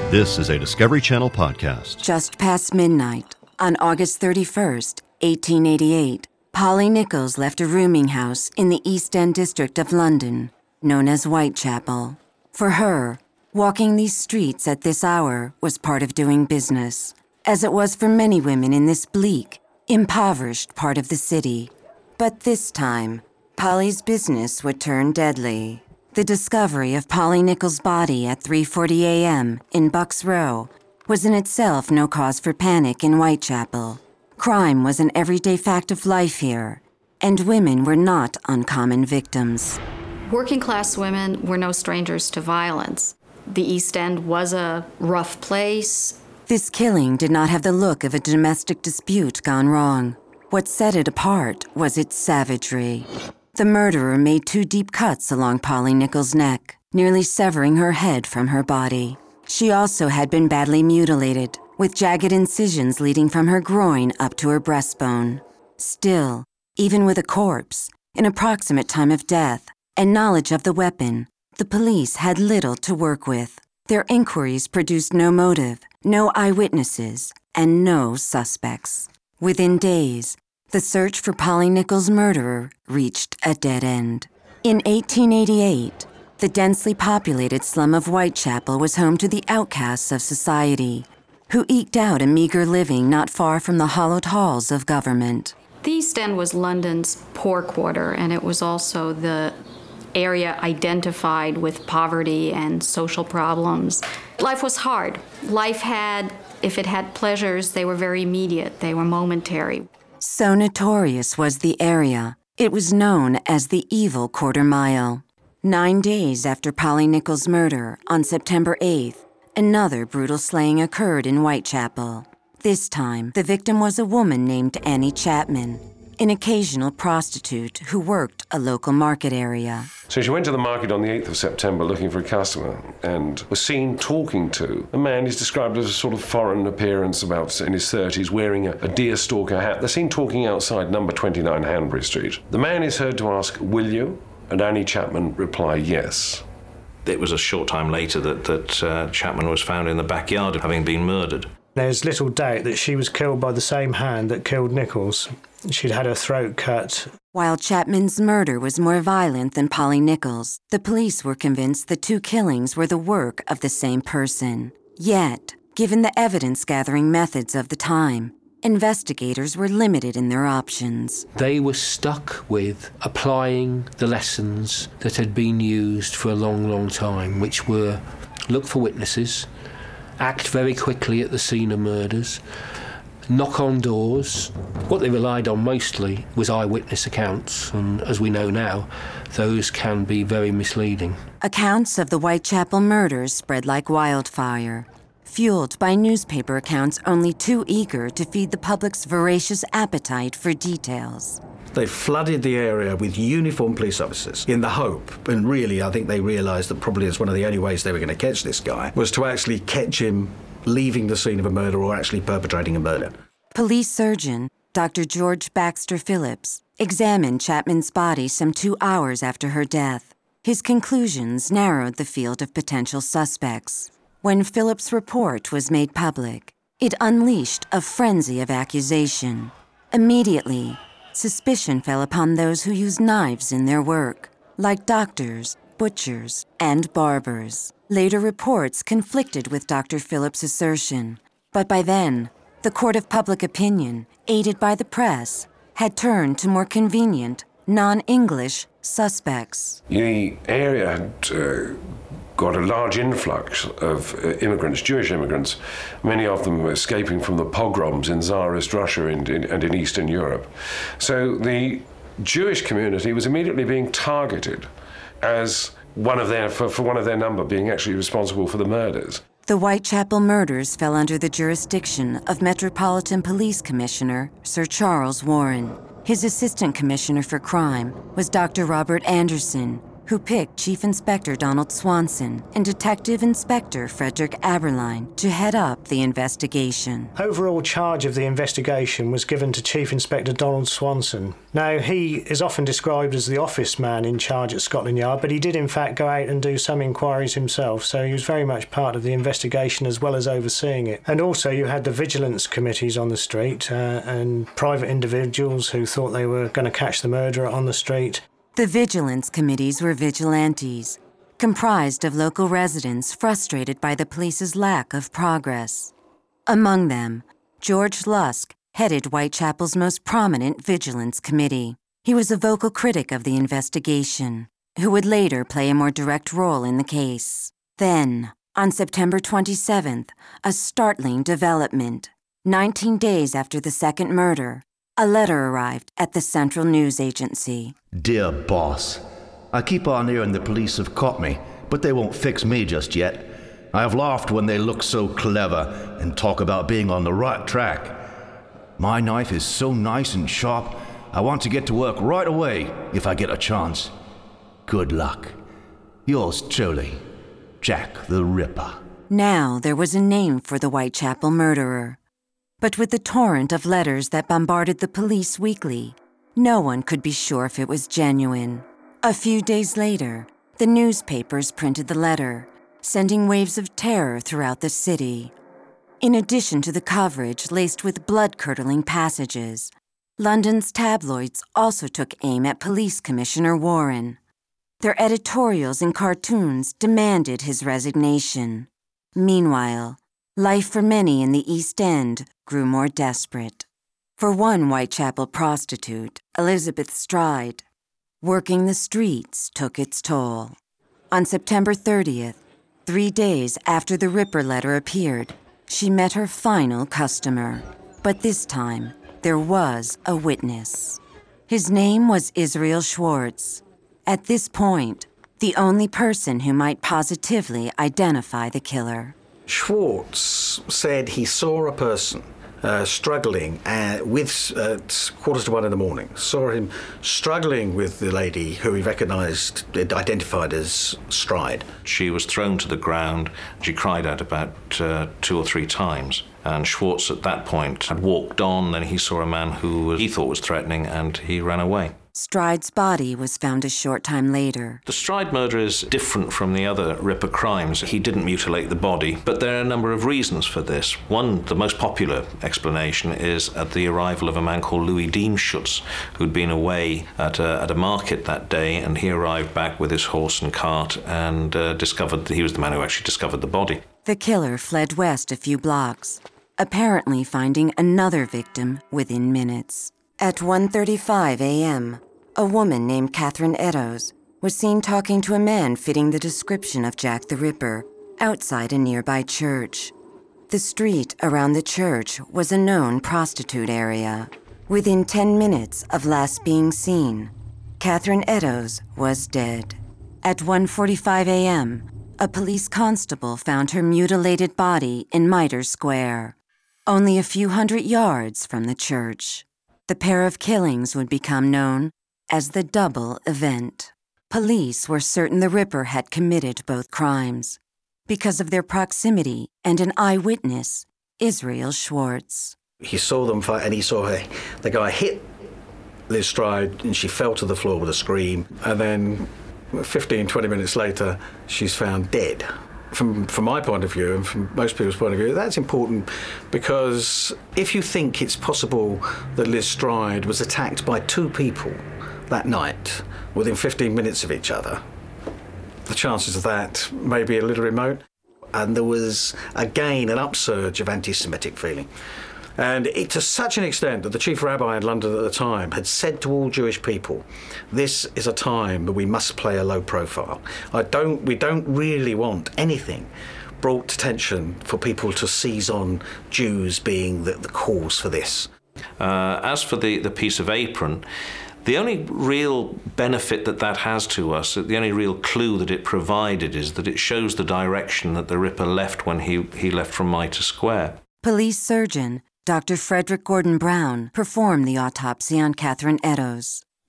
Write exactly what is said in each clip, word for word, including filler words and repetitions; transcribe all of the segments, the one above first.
This is a Discovery Channel podcast. Just past midnight, on August thirty-first, eighteen eighty-eight, Polly Nichols left a rooming house in the East End district of London, known as Whitechapel. For her, walking these streets at this hour was part of doing business, as it was for many women in this bleak, impoverished part of the city. But this time, Polly's business would turn deadly. The discovery of Polly Nichols' body at three forty a.m. in Bucks Row was in itself no cause for panic in Whitechapel. Crime was an everyday fact of life here, and women were not uncommon victims. Working-class women were no strangers to violence. The East End was a rough place. This killing did not have the look of a domestic dispute gone wrong. What set it apart was its savagery. The murderer made two deep cuts along Polly Nichols' neck, nearly severing her head from her body. She also had been badly mutilated, with jagged incisions leading from her groin up to her breastbone. Still, even with a corpse, an approximate time of death, and knowledge of the weapon, the police had little to work with. Their inquiries produced no motive, no eyewitnesses, and no suspects. Within days, the search for Polly Nichols' murderer reached a dead end. In eighteen eighty-eight, the densely populated slum of Whitechapel was home to the outcasts of society, who eked out a meager living not far from the hallowed halls of government. The East End was London's poor quarter, and it was also the area identified with poverty and social problems. Life was hard. Life had, if it had pleasures, they were very immediate. They were momentary. So notorious was the area, it was known as the Evil Quarter Mile. Nine days after Polly Nichols' murder, on September eighth, another brutal slaying occurred in Whitechapel. This time, the victim was a woman named Annie Chapman, an occasional prostitute who worked a local market area. So she went to the market on the eighth of September looking for a customer and was seen talking to a man who's described as a sort of foreign appearance, about in his thirties, wearing a, a deerstalker hat. They're seen talking outside number twenty-nine Hanbury Street. The man is heard to ask, "Will you?" And Annie Chapman reply, "Yes." It was a short time later that, that uh, Chapman was found in the backyard having been murdered. There's little doubt that she was killed by the same hand that killed Nichols. She'd had her throat cut. While Chapman's murder was more violent than Polly Nichols, the police were convinced the two killings were the work of the same person. Yet, given the evidence-gathering methods of the time, investigators were limited in their options. They were stuck with applying the lessons that had been used for a long, long time, which were look for witnesses, act very quickly at the scene of murders, knock on doors. What they relied on mostly was eyewitness accounts, and as we know now, those can be very misleading. Accounts of the Whitechapel murders spread like wildfire, fueled by newspaper accounts only too eager to feed the public's voracious appetite for details. They flooded the area with uniformed police officers in the hope, and really I think they realised that probably it's one of the only ways they were going to catch this guy, was to actually catch him leaving the scene of a murder or actually perpetrating a murder. Police surgeon Doctor George Baxter Phillips examined Chapman's body some two hours after her death. His conclusions narrowed the field of potential suspects. When Phillips' report was made public, it unleashed a frenzy of accusation. Immediately, suspicion fell upon those who used knives in their work, like doctors, butchers, and barbers. Later reports conflicted with Doctor Phillips' assertion, but by then, the court of public opinion, aided by the press, had turned to more convenient, non-English suspects. The area had uh, got a large influx of uh, immigrants, Jewish immigrants, many of them escaping from the pogroms in Tsarist Russia and in, and in Eastern Europe. So the Jewish community was immediately being targeted as one of their, for, for one of their number being actually responsible for the murders. The Whitechapel murders fell under the jurisdiction of Metropolitan Police Commissioner Sir Charles Warren. His assistant commissioner for crime was Doctor Robert Anderson, who picked Chief Inspector Donald Swanson and Detective Inspector Frederick Aberline to head up the investigation. Overall charge of the investigation was given to Chief Inspector Donald Swanson. Now, he is often described as the office man in charge at Scotland Yard, but he did in fact go out and do some inquiries himself, so he was very much part of the investigation as well as overseeing it. And also you had the vigilance committees on the street uh, and private individuals who thought they were going to catch the murderer on the street. The vigilance committees were vigilantes, comprised of local residents frustrated by the police's lack of progress. Among them, George Lusk headed Whitechapel's most prominent vigilance committee. He was a vocal critic of the investigation, who would later play a more direct role in the case. Then, on September twenty-seventh, a startling development. Nineteen days after the second murder, a letter arrived at the Central News Agency. Dear boss, I keep on hearing the police have caught me, but they won't fix me just yet. I have laughed when they look so clever and talk about being on the right track. My knife is so nice and sharp, I want to get to work right away if I get a chance. Good luck. Yours truly, Jack the Ripper. Now there was a name for the Whitechapel murderer. But with the torrent of letters that bombarded the police weekly, no one could be sure if it was genuine. A few days later, the newspapers printed the letter, sending waves of terror throughout the city. In addition to the coverage laced with blood-curdling passages, London's tabloids also took aim at Police Commissioner Warren. Their editorials and cartoons demanded his resignation. Meanwhile, life for many in the East End grew more desperate. For one Whitechapel prostitute, Elizabeth Stride, working the streets took its toll. On September thirtieth, three days after the Ripper letter appeared, she met her final customer. But this time, there was a witness. His name was Israel Schwartz. At this point, the only person who might positively identify the killer. Schwartz said he saw a person uh, struggling uh, with uh, quarters to one in the morning. Saw him struggling with the lady who he recognised, identified as Stride. She was thrown to the ground. She cried out about uh, two or three times. And Schwartz at that point had walked on, then he saw a man who he thought was threatening, and he ran away. Stride's body was found a short time later. The Stride murder is different from the other Ripper crimes. He didn't mutilate the body, but there are a number of reasons for this. One, the most popular explanation, is at the arrival of a man called Louis Diemschutz, who'd been away at a, at a market that day, and he arrived back with his horse and cart and uh, discovered that he was the man who actually discovered the body. The killer fled west a few blocks, apparently finding another victim within minutes. At one thirty-five a.m., a woman named Catherine Eddowes was seen talking to a man fitting the description of Jack the Ripper outside a nearby church. The street around the church was a known prostitute area. Within ten minutes of last being seen, Catherine Eddowes was dead. At one forty-five a.m., a police constable found her mutilated body in Mitre Square, only a few hundred yards from the church. The pair of killings would become known as the double event. Police were certain the Ripper had committed both crimes because of their proximity and an eyewitness, Israel Schwartz. He saw them fight, and he saw her, the guy hit Liz Stride, and she fell to the floor with a scream. And then fifteen, twenty minutes later, she's found dead. From, from my point of view, and from most people's point of view, that's important because if you think it's possible that Liz Stride was attacked by two people that night within fifteen minutes of each other, the chances of that may be a little remote. And there was, again, an upsurge of anti-Semitic feeling. And it, to such an extent that the chief rabbi in London at the time had said to all Jewish people, this is a time that we must play a low profile. I don't, we don't really want anything brought to attention for people to seize on Jews being the, the cause for this. Uh, as for the, the piece of apron, the only real benefit that that has to us, the only real clue that it provided, is that it shows the direction that the Ripper left when he, he left from Mitre Square. Police surgeon Doctor Frederick Gordon Brown performed the autopsy on Catherine Eddowes.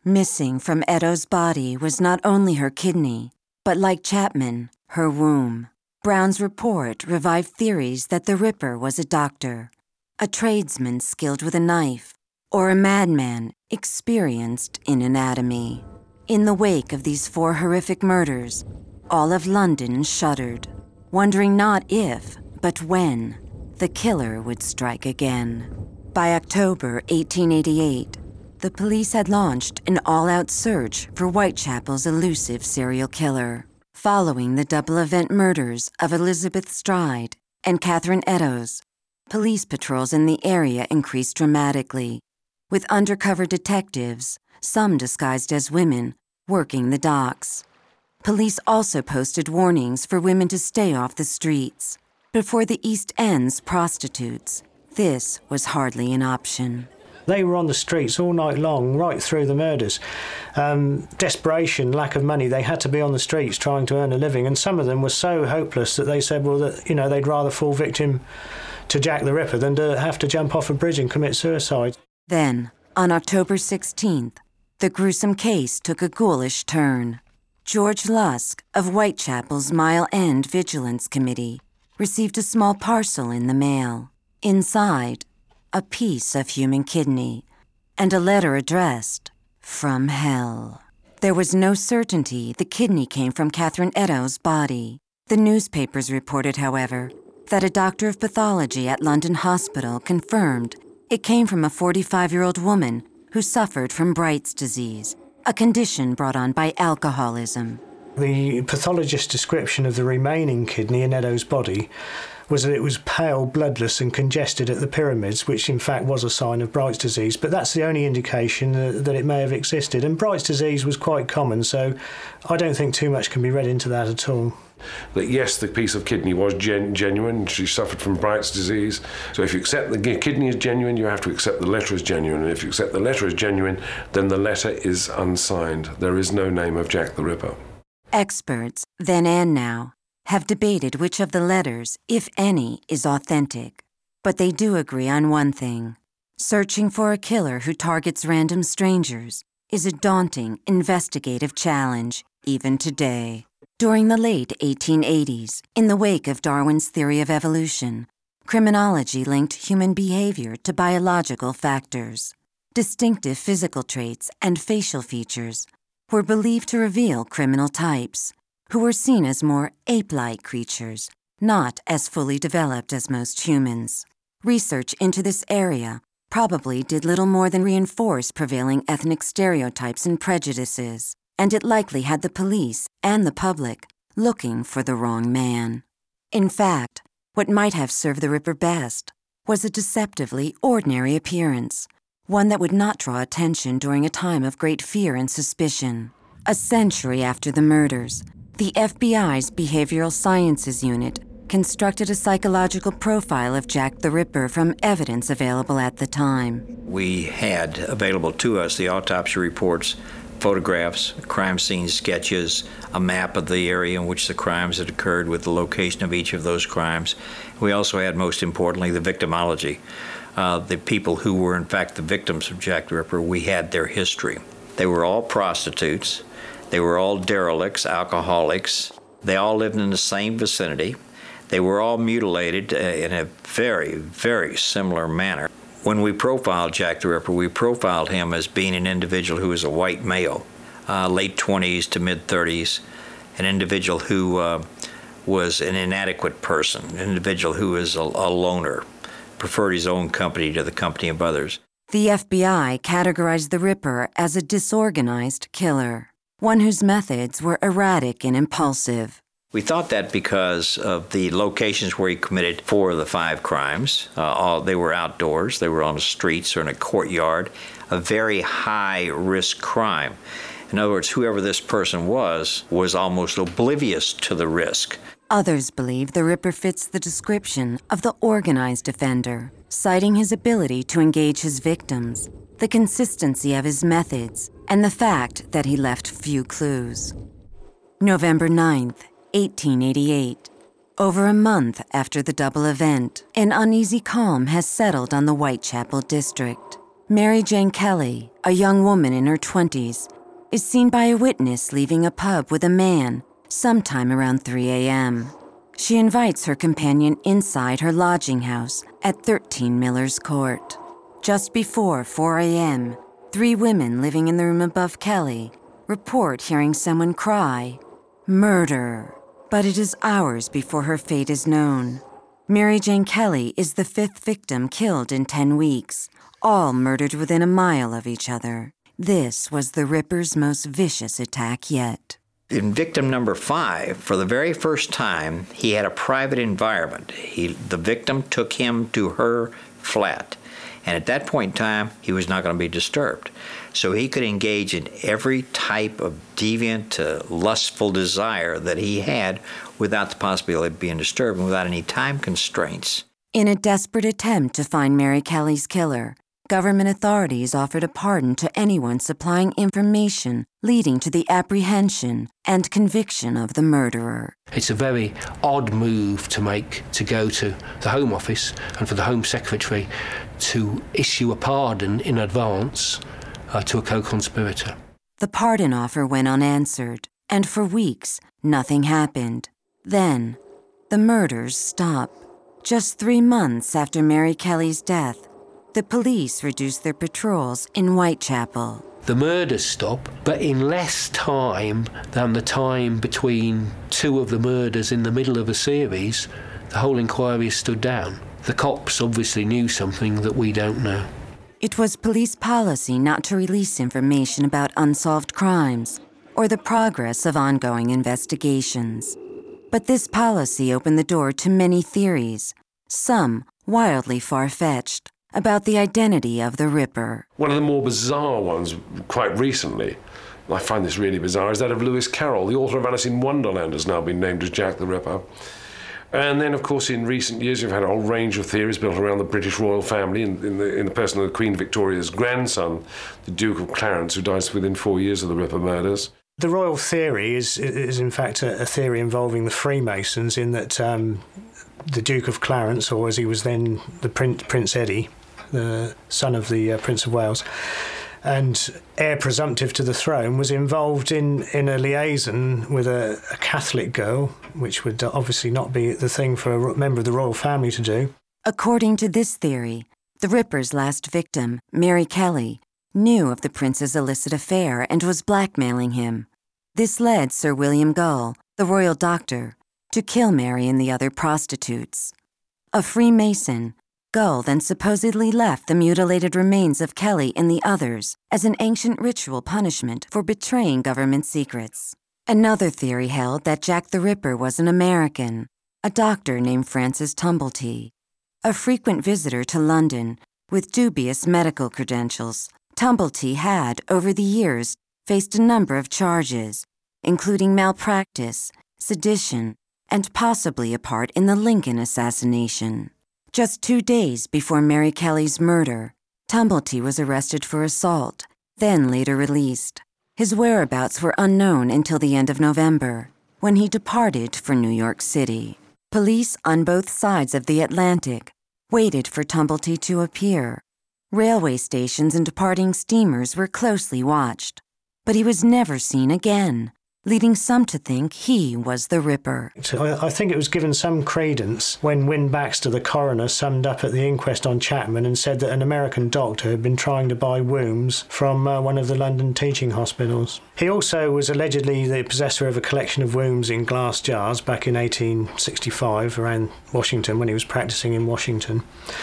Missing from Edo's body was not only her kidney, but like Chapman, her womb. Brown's report revived theories that the Ripper was a doctor, a tradesman skilled with a knife, or a madman experienced in anatomy. In the wake of these four horrific murders, all of London shuddered, wondering not if, but when, the killer would strike again. By October eighteen eighty-eight, the police had launched an all-out search for Whitechapel's elusive serial killer. Following the double-event murders of Elizabeth Stride and Catherine Eddowes, police patrols in the area increased dramatically, with undercover detectives, some disguised as women, working the docks. Police also posted warnings for women to stay off the streets. Before the East End's prostitutes, this was hardly an option. They were on the streets all night long, right through the murders. Um, desperation, lack of money, they had to be on the streets trying to earn a living, and some of them were so hopeless that they said, well, that, you know, they'd rather fall victim to Jack the Ripper than to have to jump off a bridge and commit suicide. Then, on October sixteenth, the gruesome case took a ghoulish turn. George Lusk of Whitechapel's Mile End Vigilance Committee received a small parcel in the mail. Inside, a piece of human kidney, and a letter addressed, "From Hell." There was no certainty the kidney came from Catherine Eddowes' body. The newspapers reported, however, that a doctor of pathology at London Hospital confirmed it came from a forty-five-year-old woman who suffered from Bright's disease, a condition brought on by alcoholism. The pathologist's description of the remaining kidney in Eddowes' body was that it was pale, bloodless and congested at the pyramids, which in fact was a sign of Bright's disease, but that's the only indication that, that it may have existed. And Bright's disease was quite common, so I don't think too much can be read into that at all. That yes, the piece of kidney was gen- genuine. She suffered from Bright's disease. So if you accept the kidney is genuine, you have to accept the letter as genuine. And if you accept the letter as genuine, then the letter is unsigned. There is no name of Jack the Ripper. Experts, then and now, have debated which of the letters, if any, is authentic. But they do agree on one thing. Searching for a killer who targets random strangers is a daunting, investigative challenge, even today. During the late eighteen eighties, in the wake of Darwin's theory of evolution, criminology linked human behavior to biological factors. Distinctive physical traits and facial features were believed to reveal criminal types, who were seen as more ape-like creatures, not as fully developed as most humans. Research into this area probably did little more than reinforce prevailing ethnic stereotypes and prejudices, and it likely had the police and the public looking for the wrong man. In fact, what might have served the Ripper best was a deceptively ordinary appearance, one that would not draw attention during a time of great fear and suspicion. A century after the murders, the F B I's Behavioral Sciences Unit constructed a psychological profile of Jack the Ripper from evidence available at the time. We had available to us the autopsy reports, photographs, crime scene sketches, a map of the area in which the crimes had occurred with the location of each of those crimes. We also had, most importantly, the victimology. Uh, the people who were, in fact, the victims of Jack the Ripper, we had their history. They were all prostitutes. They were all derelicts, alcoholics. They all lived in the same vicinity. They were all mutilated uh, in a very, very similar manner. When we profiled Jack the Ripper, we profiled him as being an individual who was a white male, uh, late twenties to mid-thirties, an individual who uh, was an inadequate person, an individual who was a, a loner, preferred his own company to the company of others. The F B I categorized the Ripper as a disorganized killer, one whose methods were erratic and impulsive. We thought that because of the locations where he committed four of the five crimes. Uh, all, they were outdoors, they were on the streets or in a courtyard, a very high-risk crime. In other words, whoever this person was, was almost oblivious to the risk. Others believe the Ripper fits the description of the organized offender, citing his ability to engage his victims, the consistency of his methods, and the fact that he left few clues. November ninth, eighteen eighty-eight. Over a month after the double event, an uneasy calm has settled on the Whitechapel district. Mary Jane Kelly, a young woman in her twenties, is seen by a witness leaving a pub with a man sometime around three a.m. She invites her companion inside her lodging house at thirteen Miller's Court. Just before four a.m., three women living in the room above Kelly report hearing someone cry, "Murder!" But it is hours before her fate is known. Mary Jane Kelly is the fifth victim killed in ten weeks, all murdered within a mile of each other. This was the Ripper's most vicious attack yet. In victim number five, for the very first time, he had a private environment. He, the victim took him to her flat. And at that point in time, he was not going to be disturbed. So he could engage in every type of deviant, uh, lustful desire that he had without the possibility of being disturbed and without any time constraints. In a desperate attempt to find Mary Kelly's killer, government authorities offered a pardon to anyone supplying information leading to the apprehension and conviction of the murderer. It's a very odd move to make, to go to the Home Office and for the Home Secretary to issue a pardon in advance uh, to a co-conspirator. The pardon offer went unanswered, and for weeks, nothing happened. Then, the murders stopped. Just three months after Mary Kelly's death, the police reduced their patrols in Whitechapel. The murders stop, but in less time than the time between two of the murders in the middle of a series, the whole inquiry is stood down. The cops obviously knew something that we don't know. It was police policy not to release information about unsolved crimes or the progress of ongoing investigations. But this policy opened the door to many theories, some wildly far-fetched, about the identity of the Ripper. One of the more bizarre ones, quite recently, I find this really bizarre, is that of Lewis Carroll. The author of Alice in Wonderland has now been named as Jack the Ripper. And then, of course, in recent years, you've had a whole range of theories built around the British royal family in, in, the, in the person of Queen Victoria's grandson, the Duke of Clarence, who dies within four years of the Ripper murders. The royal theory is, is in fact, a, a theory involving the Freemasons, in that um, the Duke of Clarence, or as he was then, the Prince, Prince Eddie, the son of the uh, Prince of Wales, and heir presumptive to the throne, was involved in, in a liaison with a, a Catholic girl, which would obviously not be the thing for a member of the royal family to do. According to this theory, the Ripper's last victim, Mary Kelly, knew of the prince's illicit affair and was blackmailing him. This led Sir William Gull, the royal doctor, to kill Mary and the other prostitutes. A Freemason, Gull then supposedly left the mutilated remains of Kelly and the others as an ancient ritual punishment for betraying government secrets. Another theory held that Jack the Ripper was an American, a doctor named Francis Tumblety. A frequent visitor to London with dubious medical credentials, Tumblety had, over the years, faced a number of charges, including malpractice, sedition, and possibly a part in the Lincoln assassination. Just two days before Mary Kelly's murder, Tumblety was arrested for assault, then later released. His whereabouts were unknown until the end of November, when he departed for New York City. Police on both sides of the Atlantic waited for Tumblety to appear. Railway stations and departing steamers were closely watched, but he was never seen again, leading some to think he was the Ripper. I think it was given some credence when Wynne Baxter, the coroner, summed up at the inquest on Chapman and said that an American doctor had been trying to buy wombs from uh, one of the London teaching hospitals. He also was allegedly the possessor of a collection of wombs in glass jars back in eighteen sixty-five around Washington, when he was practicing in Washington.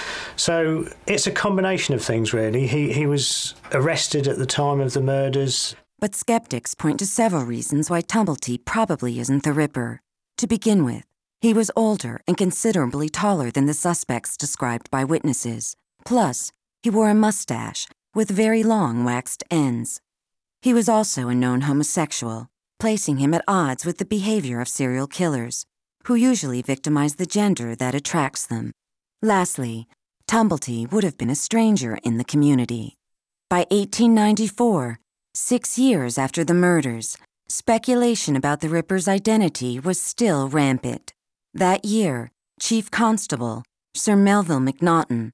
So it's a combination of things, really. He, he was arrested at the time of the murders. But skeptics point to several reasons why Tumblety probably isn't the Ripper. To begin with, he was older and considerably taller than the suspects described by witnesses. Plus, he wore a mustache with very long waxed ends. He was also a known homosexual, placing him at odds with the behavior of serial killers, who usually victimize the gender that attracts them. Lastly, Tumblety would have been a stranger in the community. By eighteen ninety-four, six years after the murders, speculation about the Ripper's identity was still rampant. That year, Chief Constable Sir Melville Macnaghten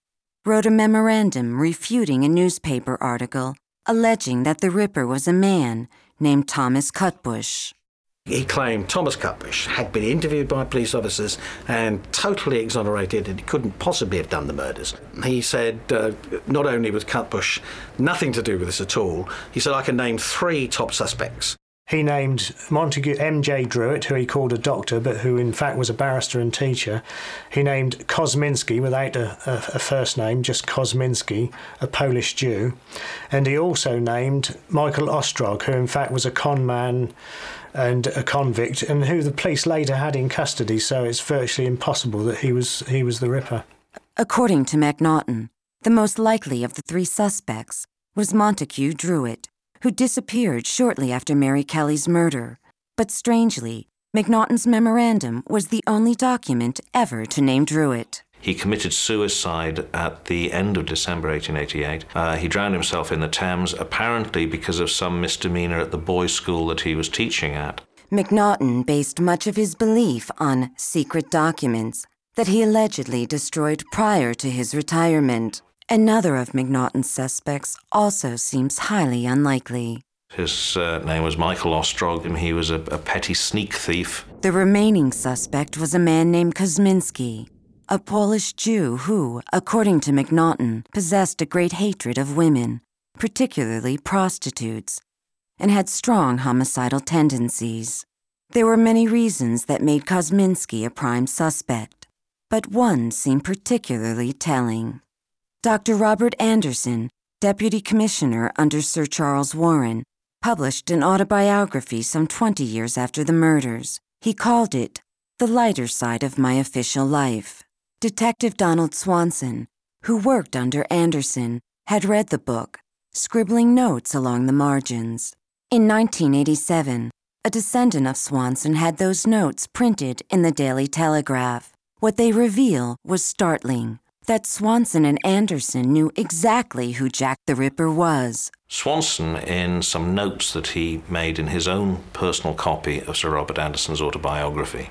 wrote a memorandum refuting a newspaper article alleging that the Ripper was a man named Thomas Cutbush. He claimed Thomas Cutbush had been interviewed by police officers and totally exonerated and he couldn't possibly have done the murders. He said uh, not only was Cutbush nothing to do with this at all, he said, I can name three top suspects. He named Montague M J Druitt, who he called a doctor, but who in fact was a barrister and teacher. He named Kosminski, without a, a, a first name, just Kosminski, a Polish Jew. And he also named Michael Ostrog, who in fact was a con man and a convict, and who the police later had in custody, so it's virtually impossible that he was he was the Ripper. According to MacNaughton, the most likely of the three suspects was Montague Druitt, who disappeared shortly after Mary Kelly's murder. But strangely, MacNaughton's memorandum was the only document ever to name Druitt. He committed suicide at the end of December eighteen eighty-eight. Uh, he drowned himself in the Thames, apparently because of some misdemeanor at the boys' school that he was teaching at. MacNaughton based much of his belief on secret documents that he allegedly destroyed prior to his retirement. Another of MacNaughton's suspects also seems highly unlikely. His uh, name was Michael Ostrog, and he was a, a petty sneak thief. The remaining suspect was a man named Kosminski, a Polish Jew who, according to MacNaughton, possessed a great hatred of women, particularly prostitutes, and had strong homicidal tendencies. There were many reasons that made Kosminski a prime suspect, but one seemed particularly telling. Doctor Robert Anderson, Deputy Commissioner under Sir Charles Warren, published an autobiography some twenty years after the murders. He called it The Lighter Side of My Official Life. Detective Donald Swanson, who worked under Anderson, had read the book, scribbling notes along the margins. In nineteen eighty-seven, a descendant of Swanson had those notes printed in the Daily Telegraph. What they reveal was startling. That Swanson and Anderson knew exactly who Jack the Ripper was. Swanson, in some notes that he made in his own personal copy of Sir Robert Anderson's autobiography,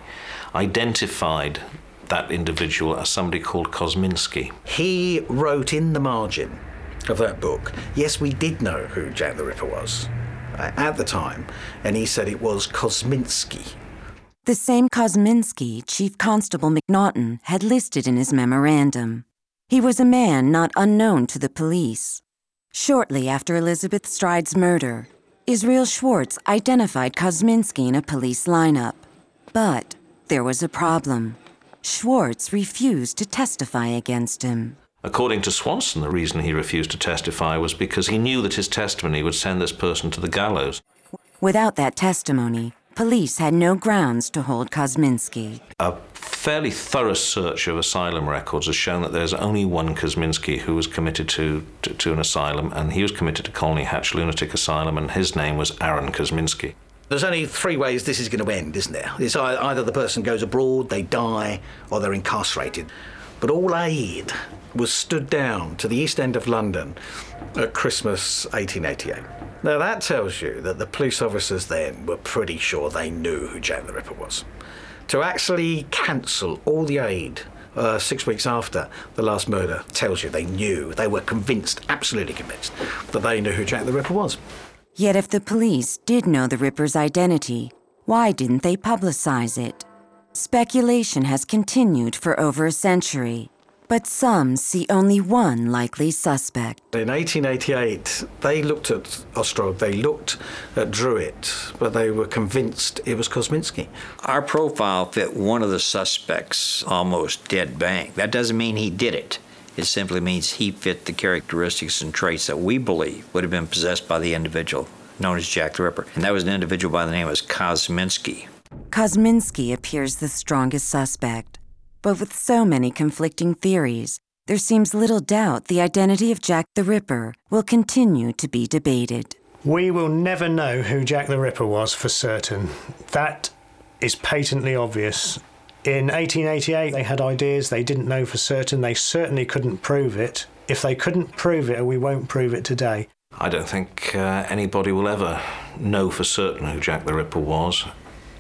identified that individual as somebody called Kosminski. He wrote in the margin of that book, yes, we did know who Jack the Ripper was uh, at the time, and he said it was Kosminski. The same Kosminski Chief Constable MacNaughton had listed in his memorandum. He was a man not unknown to the police. Shortly after Elizabeth Stride's murder, Israel Schwartz identified Kosminski in a police lineup. But there was a problem. Schwartz refused to testify against him. According to Swanson, the reason he refused to testify was because he knew that his testimony would send this person to the gallows. Without that testimony, police had no grounds to hold Kosminski. A fairly thorough search of asylum records has shown that there's only one Kosminski who was committed to, to, to an asylum, and he was committed to Colney Hatch Lunatic Asylum, and his name was Aaron Kosminski. There's only three ways this is going to end, isn't there? It's either the person goes abroad, they die, or they're incarcerated. But all aid was stood down to the East End of London at Christmas eighteen eighty-eight. Now that tells you that the police officers then were pretty sure they knew who Jack the Ripper was. To actually cancel all the aid uh, six weeks after the last murder tells you they knew, they were convinced, absolutely convinced, that they knew who Jack the Ripper was. Yet if the police did know the Ripper's identity, why didn't they publicize it? Speculation has continued for over a century, but some see only one likely suspect. In eighteen eighty-eight, they looked at Ostrog, they looked at Druitt, but they were convinced it was Kosminski. Our profile fit one of the suspects almost dead bang. That doesn't mean he did it. It simply means he fit the characteristics and traits that we believe would have been possessed by the individual known as Jack the Ripper. And that was an individual by the name of Kosminski. Kosminski appears the strongest suspect. But with so many conflicting theories, there seems little doubt the identity of Jack the Ripper will continue to be debated. We will never know who Jack the Ripper was for certain. That is patently obvious. In eighteen eighty-eight, they had ideas they didn't know for certain. They certainly couldn't prove it. If they couldn't prove it, we won't prove it today. I don't think uh, anybody will ever know for certain who Jack the Ripper was.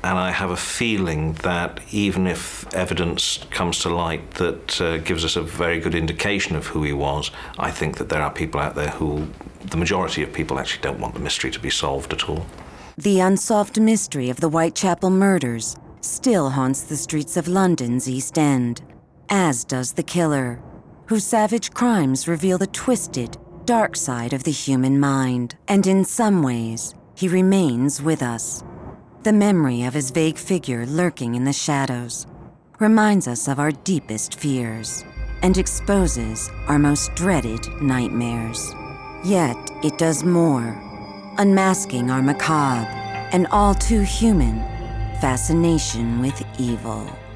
And I have a feeling that even if evidence comes to light that uh, gives us a very good indication of who he was, I think that there are people out there who, the majority of people actually don't want the mystery to be solved at all. The unsolved mystery of the Whitechapel murders still haunts the streets of London's East End, as does the killer, whose savage crimes reveal the twisted, dark side of the human mind. And in some ways, he remains with us. The memory of his vague figure lurking in the shadows reminds us of our deepest fears and exposes our most dreaded nightmares. Yet it does more, unmasking our macabre and all too human fascination with evil.